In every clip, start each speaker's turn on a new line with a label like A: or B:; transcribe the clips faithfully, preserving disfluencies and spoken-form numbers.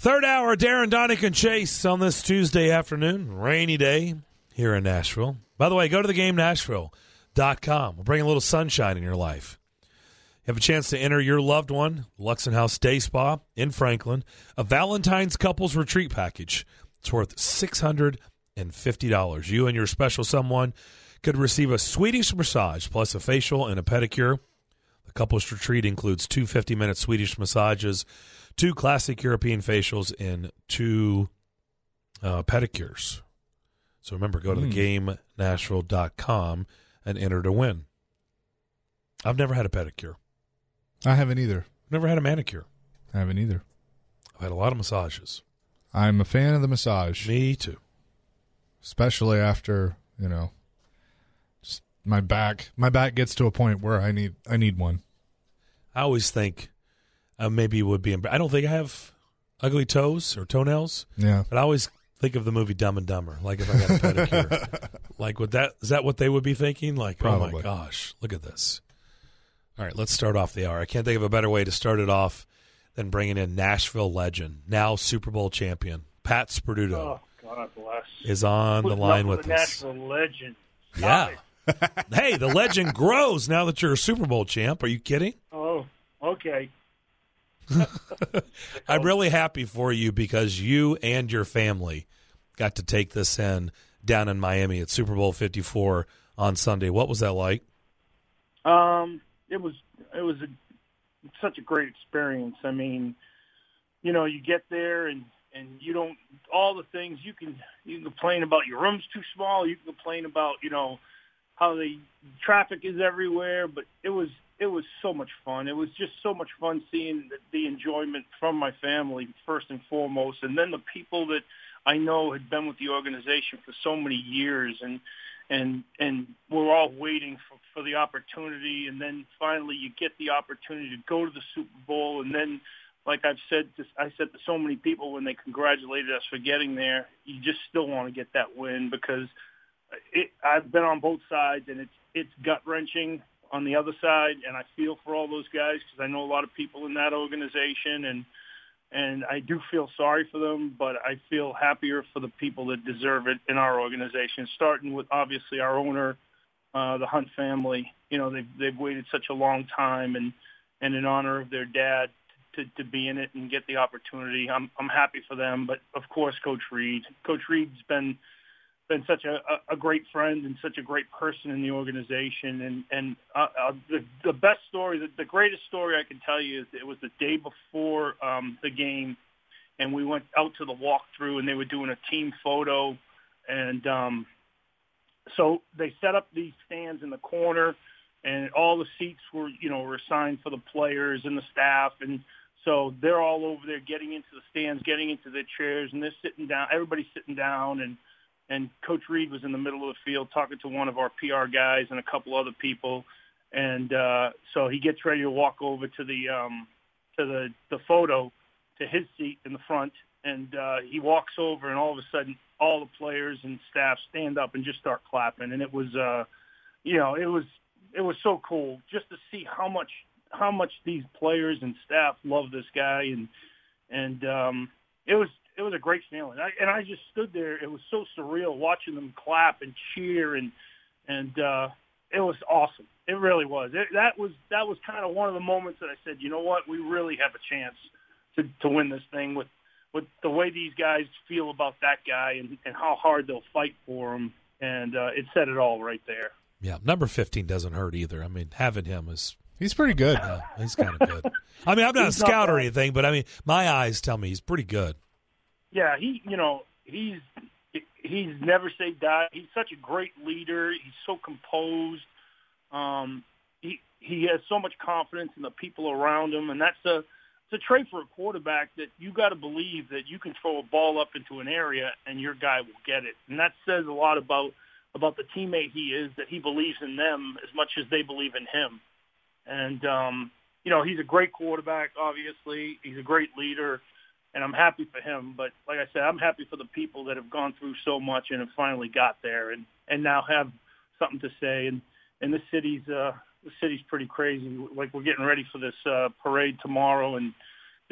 A: Third hour, Darren, Donick, and Chase on this Tuesday afternoon. Rainy day here in Nashville. By the way, go to the game nashville dot com. We'll bring a little sunshine in your life. You have a chance to enter your loved one, Luxon House Day Spa in Franklin, a Valentine's couples retreat package. It's worth six hundred fifty dollars. You and your special someone could receive a Swedish massage plus a facial and a pedicure. The couples retreat includes two fifty-minute Swedish massages, two classic European facials, and two uh, pedicures. So remember, go to
B: Mm.
A: the game nashville dot com and enter to win. I've never had a pedicure.
B: I haven't either.
A: Never had a manicure.
B: I haven't either.
A: I've had a lot of massages.
B: I'm a fan of the massage.
A: Me too.
B: Especially after, you know, just my back. My back gets to a point where I need I need one.
A: I always think uh, maybe it would be. I don't think I have ugly toes or toenails.
B: Yeah.
A: But I always think of the movie Dumb and Dumber. Like if I got a pedicure, like would that is that what they would be thinking? Like, oh
B: Probably.
A: my gosh, look at this. All right, let's start off the hour. I can't think of a better way to start it off than bringing in Nashville legend, now Super Bowl champion, Pat Sperduto,
C: Oh, God bless.
A: is on the
C: Putting
A: line
C: up
A: with
C: a
A: us.
C: Nashville legend.
A: Yeah. Hey, the legend grows now that you're a Super Bowl champ. Are you kidding?
C: Oh, okay.
A: I'm really happy for you because you and your family got to take this in down in Miami at Super Bowl fifty-four on Sunday. What was that like?
C: Um, it was it was a, such a great experience. I mean, you know, you get there and, and you don't all the things you can you can complain about your room's too small. You can complain about you know how the traffic is everywhere, but it was it was so much fun. It was just so much fun seeing the, the enjoyment from my family first and foremost, and then the people that I know had been with the organization for so many years, and and and we're all waiting for, for the opportunity, and then finally you get the opportunity to go to the Super Bowl, and then, like I've said, to, I said to so many people when they congratulated us for getting there, you just still want to get that win because it, I've been on both sides, and it's it's gut wrenching on the other side, and I feel for all those guys because I know a lot of people in that organization, and. And I do feel sorry for them, but I feel happier for the people that deserve it in our organization, starting with obviously our owner, uh, the Hunt family. You know, they've, they've waited such a long time, and, and in honor of their dad to, to be in it and get the opportunity. I'm, I'm happy for them. But, of course, Coach Reid. Coach Reid's been been such a, a great friend and such a great person in the organization. And, and uh, uh, the, the best story, the, the greatest story I can tell you is it was the day before um, the game, and we went out to the walkthrough, and they were doing a team photo. And um, so they set up these stands in the corner, and all the seats were, you know, were assigned for the players and the staff. And so they're all over there getting into the stands, getting into their chairs, and they're sitting down. Everybody's sitting down, and And Coach Reid was in the middle of the field talking to one of our P R guys and a couple other people. And uh, so he gets ready to walk over to the um, to the, the photo, to his seat in the front. And uh, he walks over, and all of a sudden, all the players and staff stand up and just start clapping. And it was, uh, you know, it was it was so cool just to see how much how much these players and staff love this guy. And and um, it was. It was a great feeling, I, and I just stood there. It was so surreal watching them clap and cheer, and and uh, it was awesome. It really was. It, that was that was kind of one of the moments that I said, you know what, we really have a chance to, to win this thing with, with the way these guys feel about that guy and, and how hard they'll fight for him, and uh, it said it all right there.
A: Yeah, number fifteen doesn't hurt either. I mean, having him is
B: He's pretty good.
A: yeah, he's kind of good. I mean, I'm not
C: He's
A: a scout
C: not
A: or
C: bad.
A: anything, but I mean, my eyes tell me he's pretty good.
C: Yeah, he, you know, he's he's never say die. He's such a great leader. He's so composed. Um, he he has so much confidence in the people around him, and that's a it's a trait for a quarterback that you got to believe that you can throw a ball up into an area and your guy will get it, and that says a lot about about the teammate he is. That he believes in them as much as they believe in him, and um, you know, he's a great quarterback. Obviously, he's a great leader. And I'm happy for him, but like I said, I'm happy for the people that have gone through so much and have finally got there, and, and now have something to say. And and the city's uh, the city's pretty crazy. Like we're getting ready for this uh, parade tomorrow, and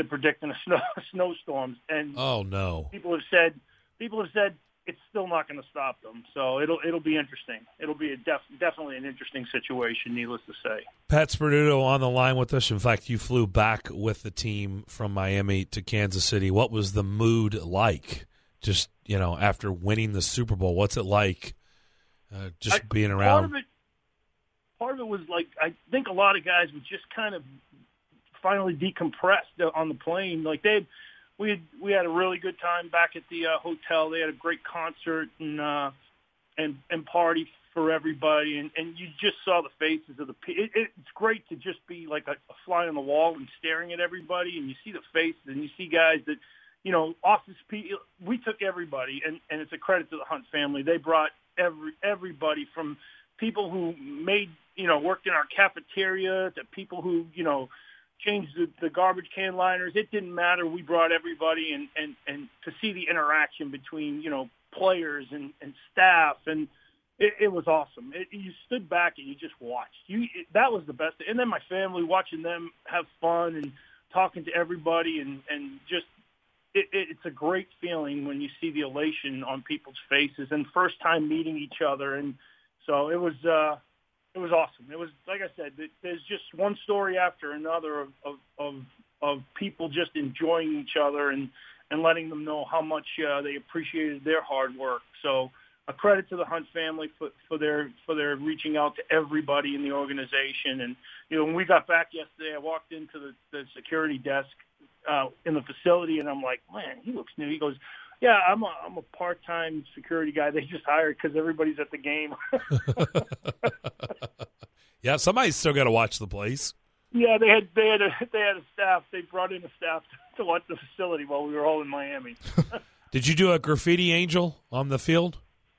C: they're predicting a snow snowstorms, and
A: Oh no.
C: people have said people have said it's still not going to stop them. So it'll it'll be interesting. It'll be a def, definitely an interesting situation, needless to say.
A: Pat Sperduto on the line with us. In fact, you flew back with the team from Miami to Kansas City. What was the mood like? Just, you know, after winning the Super Bowl, what's it like uh, just
C: I,
A: being
C: part
A: around?
C: Of it, part of it was like, I think a lot of guys were just kind of finally decompressed on the plane. Like they, we had, we had a really good time back at the uh, hotel. They had a great concert and uh, and and party for everybody, and, and you just saw the faces of the people. It, it's great to just be like a, a fly on the wall and staring at everybody, and you see the faces, and you see guys that, you know, office people. We took everybody, and, and it's a credit to the Hunt family. They brought every everybody from people who made, you know, worked in our cafeteria to people who, you know, changed the, the garbage can liners. It didn't matter. We brought everybody, and, and, and to see the interaction between, you know, players and, and staff, and it, it was awesome. It, you stood back and you just watched. You it, that was the best. And then my family, watching them have fun and talking to everybody, and, and just it, it, it's a great feeling when you see the elation on people's faces and first time meeting each other. And so it was uh, it was awesome. It was, like I said, there's just one story after another of of, of, of people just enjoying each other and, and letting them know how much uh, they appreciated their hard work. So a credit to the Hunt family for, for their for their reaching out to everybody in the organization. And, you know, when we got back yesterday, I walked into the, the security desk uh, in the facility, and I'm like, man, he looks new. He goes, yeah, I'm a, I'm a part-time security guy they just hired because everybody's at the game.
A: Yeah, somebody's still got to watch the place.
C: Yeah, they had they had a they had a staff. They brought in a staff to, to watch the facility while we were all in Miami.
A: Did you do a graffiti angel on the field?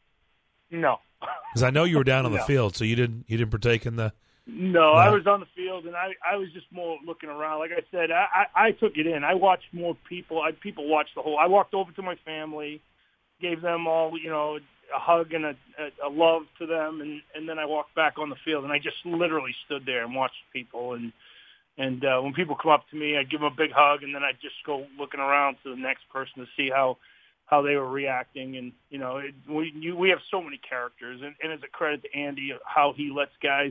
C: No,
A: because I know you were down on the
C: No.
A: field, so you didn't you didn't partake in the.
C: No, I was on the field, and I, I was just more looking around. Like I said, I, I, I took it in. I watched more people. I people watched the whole. I walked over to my family, gave them all, you know, a hug and a, a, a love to them, and, and then I walked back on the field, and I just literally stood there and watched people. And and uh, when people come up to me, I'd give them a big hug, and then I'd just go looking around to the next person to see how how they were reacting. And you know, it, we you, we have so many characters, and, and it's a credit to Andy how he lets guys.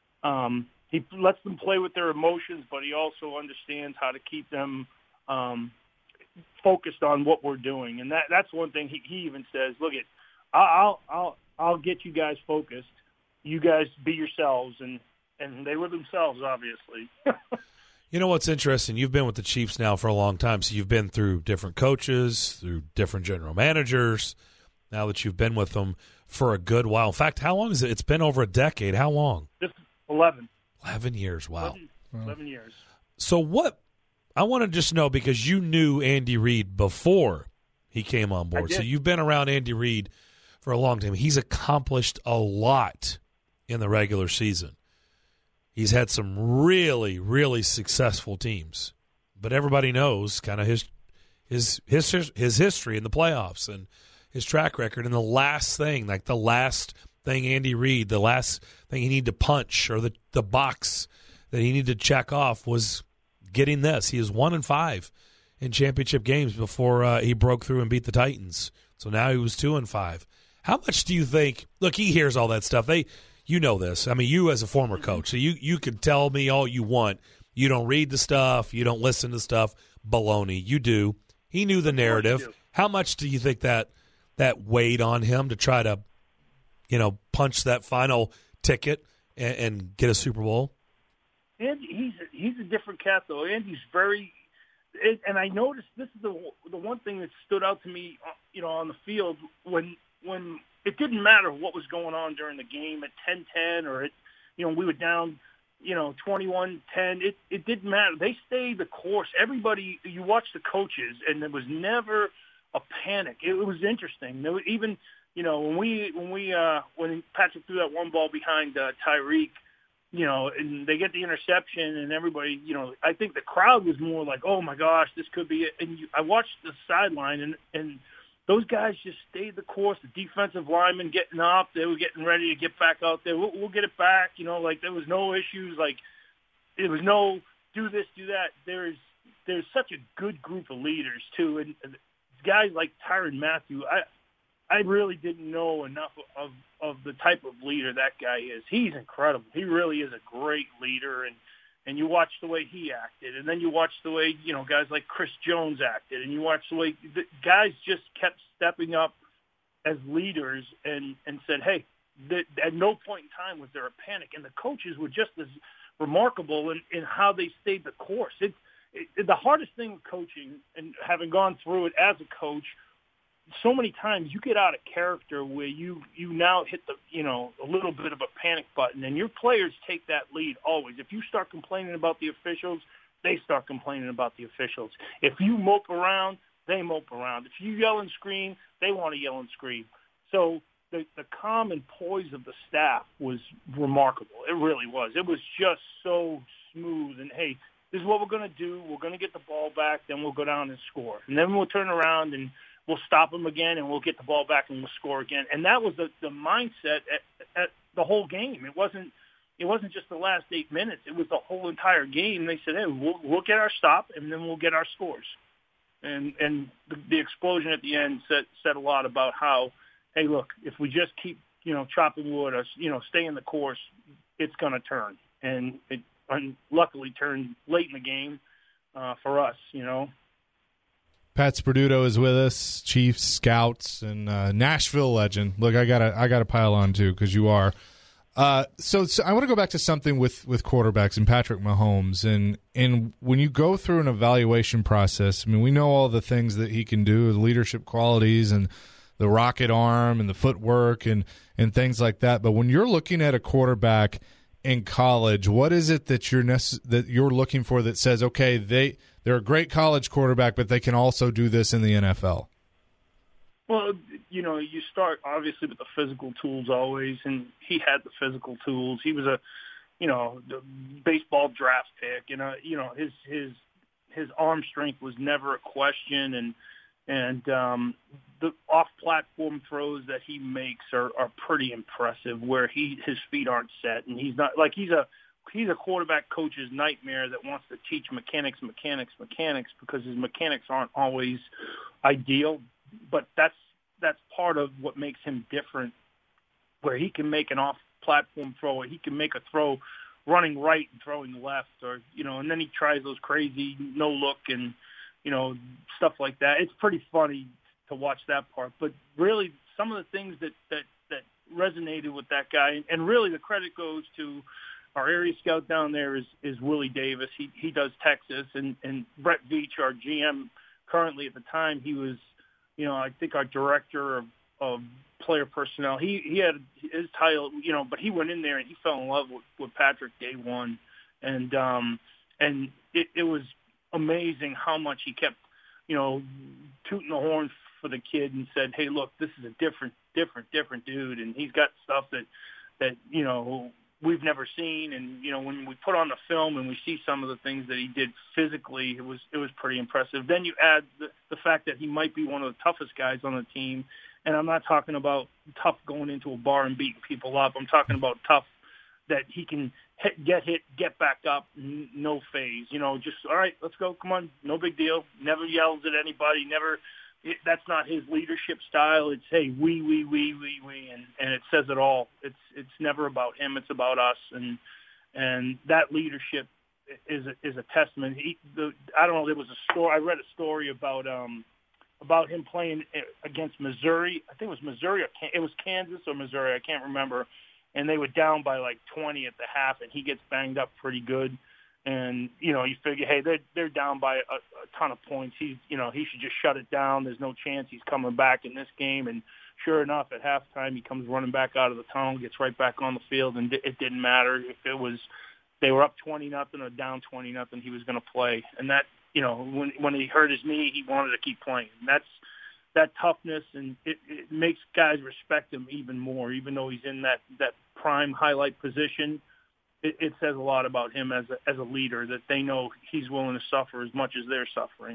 C: Um, he lets them play with their emotions, but he also understands how to keep them um, focused on what we're doing. And that, that's one thing he, he even says, look, it, I'll, I'll, I'll get you guys focused. You guys be yourselves. And, and they were themselves, obviously.
A: You know what's interesting? You've been with the Chiefs now for a long time, so you've been through different coaches, through different general managers, now that you've been with them for a good while. In fact, how long is it? It's been over a decade. How long?
C: This Eleven.
A: Eleven years. Wow.
C: Eleven, Eleven years.
A: So what? I want to just know, because you knew Andy Reid before he came on board. So you've been around Andy Reid for a long time. He's accomplished a lot in the regular season. He's had some really, really successful teams, but everybody knows kind of his his his his history in the playoffs and his track record. And the last thing, like the last thing Andy Reid, the last thing he needed to punch, or the, the box that he needed to check off, was getting this. He is one and five in championship games before uh, he broke through and beat the Titans. So now he was two and five. How much do you think? Look, he hears all that stuff. They, you know this. I mean, you as a former coach, so you you can tell me all you want. You don't read the stuff. You don't listen to stuff. Baloney. You do. He knew the narrative. How much do you think that that weighed on him to try to, you know, punch that final ticket and, and get a Super Bowl?
C: Andy, he's a, he's a different cat, though. Andy's very, it, and I noticed this is the the one thing that stood out to me, you know, on the field when when it didn't matter what was going on during the game at ten ten or it, you know, we were down, you know, twenty-one ten. It it didn't matter. They stayed the course. Everybody, you watch the coaches, and there was never a panic. It was interesting. There was even. You know, when we when we uh, when Patrick threw that one ball behind uh, Tyreek, you know, and they get the interception, and everybody, you know, I think the crowd was more like, "Oh my gosh, this could be it." And you, I watched the sideline, and and those guys just stayed the course. The defensive linemen getting up, they were getting ready to get back out there. We'll, we'll get it back. You know, like there was no issues. Like there was no do this, do that. There is there's such a good group of leaders too, and guys like Tyrann Mathieu, I I really didn't know enough of of the type of leader that guy is. He's incredible. He really is a great leader, and and you watch the way he acted, and then you watch the way, you know, guys like Chris Jones acted, and you watch the way the guys just kept stepping up as leaders and and said, hey, the, at no point in time was there a panic, and the coaches were just as remarkable in, in how they stayed the course. It, it, the hardest thing with coaching, and having gone through it as a coach, so many times you get out of character where you, you now hit the, you know, a little bit of a panic button, and your players take that lead always. If you start complaining about the officials, they start complaining about the officials. If you mope around, they mope around. If you yell and scream, they want to yell and scream. So the, the calm and poise of the staff was remarkable. It really was. It was just so smooth. And, hey, this is what we're going to do. We're going to get the ball back, then we'll go down and score. And then we'll turn around and we'll stop them again, and we'll get the ball back and we'll score again. And that was the, the mindset at, at the whole game. It wasn't it wasn't just the last eight minutes. It was the whole entire game. They said, hey, we'll, we'll get our stop, and then we'll get our scores. And and the, the explosion at the end said, said a lot about how, hey, look, if we just keep, you know, chopping wood or, you know, stay in the course, it's going to turn. And it luckily turned late in the game uh, for us, you know.
B: Pat Sperduto is with us, Chiefs, Scouts, and uh, Nashville legend. Look, I gotta, I gotta pile on too because you are. Uh, so, so I want to go back to something with, with quarterbacks and Patrick Mahomes, and and when you go through an evaluation process, I mean, we know all the things that he can do, the leadership qualities, and the rocket arm, and the footwork, and and things like that. But when you're looking at a quarterback in college, what is it that you're nece- that you're looking for that says, okay, they they're a great college quarterback, but they can also do this in the N F L?
C: Well, you know, you start obviously with the physical tools always, and he had the physical tools. He was a, you know, the baseball draft pick, and uh, you know, his his his arm strength was never a question, and and um, the off-platform throws that he makes are, are pretty impressive. Where he his feet aren't set, and he's not like he's a he's a quarterback coach's nightmare that wants to teach mechanics, mechanics, mechanics because his mechanics aren't always ideal. But that's that's part of what makes him different, where he can make an off-platform throw, or he can make a throw running right and throwing left, or you know, and then he tries those crazy no look and you know stuff like that. It's pretty funny to watch that part. But really, some of the things that that that resonated with that guy, and really the credit goes to our area scout down there is is Willie Davis. He he does Texas, and and Brett Veach, our G M currently at the time, he was. You know, I think our director of, of player personnel, he, he had his title, you know, but he went in there and he fell in love with, with Patrick day one. And um, and it, it was amazing how much he kept, you know, tooting the horn for the kid and said, hey, look, this is a different, different, different dude. And he's got stuff that, that you know, we've never seen. And, you know, when we put on the film and we see some of the things that he did physically, it was it was pretty impressive. Then you add the, the fact that he might be one of the toughest guys on the team. And I'm not talking about tough going into a bar and beating people up. I'm talking about tough that he can hit, get hit, get back up, n- no phase. You know, just, all right, let's go, come on, no big deal. Never yells at anybody, never it, – that's not his leadership style. It's, hey, we, we, we, we, we, and, and it says it all. It's it's never about him. It's about us. And and that leadership is a, is a testament. He, the, I don't know, there was a story – I read a story about um, – about him playing against Missouri. I think it was Missouri or it was Kansas or Missouri. I can't remember. And they were down by like twenty at the half, and he gets banged up pretty good. And, you know, you figure, hey, they're, they're down by a, a ton of points. He's, you know, he should just shut it down. There's no chance he's coming back in this game. And sure enough, at halftime, he comes running back out of the tunnel, gets right back on the field, and it didn't matter if it was they were up twenty nothing or down twenty nothing. He was going to play. And that, you know, when when he hurt his knee, he wanted to keep playing. And that's that toughness, and it, it makes guys respect him even more, even though he's in that, that prime highlight position. It, it says a lot about him as a, as a leader, that they know he's willing to suffer as much as they're suffering.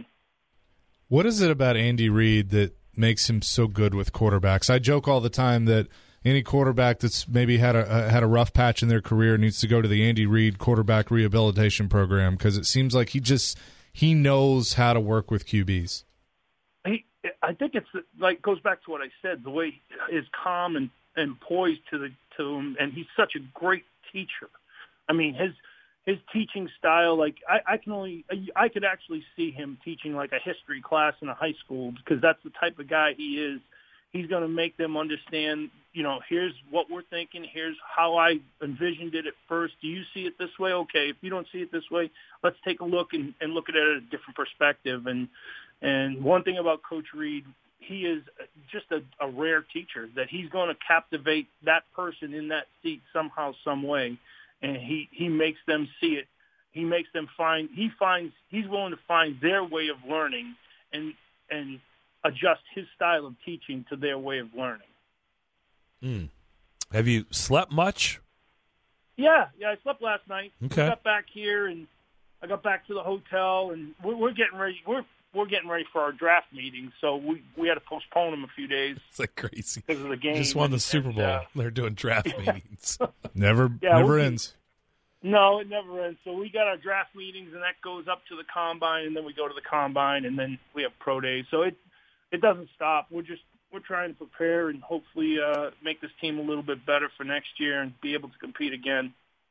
B: What is it about Andy Reid that makes him so good with quarterbacks? I joke all the time that any quarterback that's maybe had a had a rough patch in their career needs to go to the Andy Reid quarterback rehabilitation program, because it seems like he just – he knows how to work with Q Bs.
C: He, I think it's like goes back to what I said. The way is calm and, and poised to the to him, and he's such a great teacher. I mean, his his teaching style, like I, I can only I could actually see him teaching like a history class in a high school, because that's the type of guy he is. He's going to make them understand, you know, here's what we're thinking, here's how I envisioned it at first. Do you see it this way? Okay, if you don't see it this way, let's take a look and, and look at it at a different perspective. And and one thing about Coach Reed, he is just a, a rare teacher, that he's going to captivate that person in that seat somehow, some way, and he, he makes them see it. He makes them find, he finds, he's willing to find their way of learning and and adjust his style of teaching to their way of learning.
A: Mm. Have you slept much?
C: Yeah, yeah, I slept last night.
A: Okay.
C: I got back here, and I got back to the hotel, and we're, we're getting ready. We're we're getting ready for our draft meeting, so we we had to postpone them a few days.
A: It's like crazy
C: because of the game.
A: Just won the
C: and,
A: Super Bowl.
C: And, uh,
A: They're doing draft
C: yeah.
A: meetings.
B: Never,
C: Yeah,
B: never
C: we-
B: ends.
C: No, it never ends. So we got our draft meetings, and that goes up to the combine, and then we go to the combine, and then we have pro days. So it it doesn't stop. We're just we're trying to prepare and hopefully uh, make this team a little bit better for next year and be able to compete again.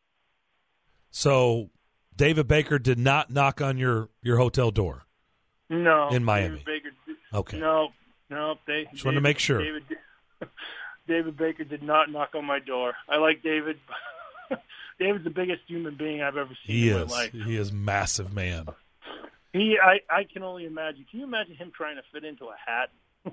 A: So David Baker did not knock on your, your hotel door.
C: No,
A: In Miami.
C: David Baker,
A: Okay.
C: No, no. They
A: Just
C: David,
A: wanted to make sure.
C: David, David Baker did not knock on my door. I like David. David's the biggest human being I've ever seen
A: He
C: in
A: is.
C: my life.
A: He is massive man.
C: He, I, I can only imagine. Can you imagine him trying to fit into a hat?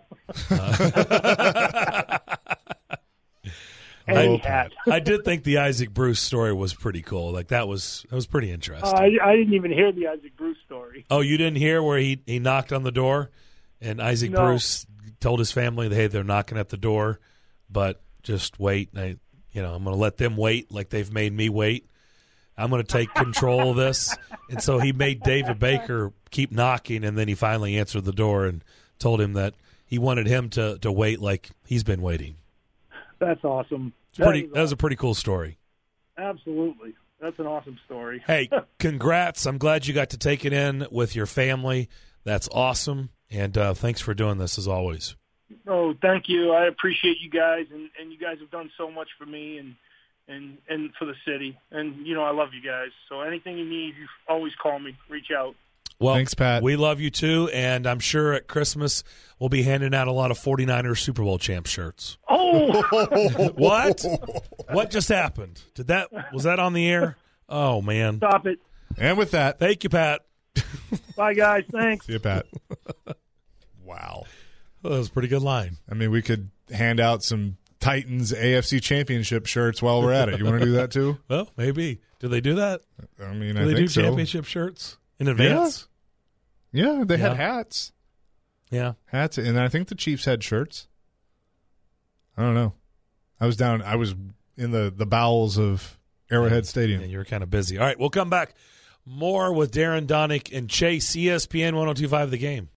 C: Any
A: I,
C: hat.
A: I did think the Isaac Bruce story was pretty cool. Like that was that was pretty interesting.
C: Uh, I, I didn't even hear the Isaac Bruce story.
A: Oh, you didn't hear where he, he knocked on the door, and Isaac
C: No.
A: Bruce told his family, "Hey, they're knocking at the door, but just wait. I, you know, I'm going to let them wait, like they've made me wait. I'm going to take control of this." And so he made David Baker keep knocking, and then he finally answered the door and told him that he wanted him to, to wait like he's been waiting.
C: That's awesome.
A: It's pretty.
C: That is
A: That was a pretty cool story.
C: Absolutely. That's an awesome story.
A: Hey, congrats. I'm glad you got to take it in with your family. That's awesome. And uh, thanks for doing this, as always.
C: Oh, thank you. I appreciate you guys, and, and you guys have done so much for me and, and, and for the city. And, you know, I love you guys. So anything you need, you always call me. Reach out.
A: Well,
B: Thanks, Pat.
A: We love you, too. And I'm sure at Christmas we'll be handing out a lot of 49ers Super Bowl champ shirts.
C: Oh!
A: What? What just happened? Did that Was that on the air? Oh, man.
C: Stop it.
B: And with that,
A: Thank you, Pat.
C: Bye, guys. Thanks.
B: see you, Pat. Wow.
A: Well, that was a pretty good line.
B: I mean, we could hand out some Titans A F C Championship shirts while we're at it. You want to do that too?
A: Well, maybe. Do they do that?
B: I mean,
A: Do
B: I
A: they
B: think
A: do
B: so.
A: championship shirts in advance?
B: Yeah, they had
A: Yeah.
B: hats.
A: Yeah.
B: Hats, and I think the Chiefs had shirts. I don't know. I was down. I was in the, the bowels of Arrowhead Stadium.
A: Yeah, you were kind of busy. All right, we'll come back. More with Darren Donick and Chase, E S P N one oh two point five The Game.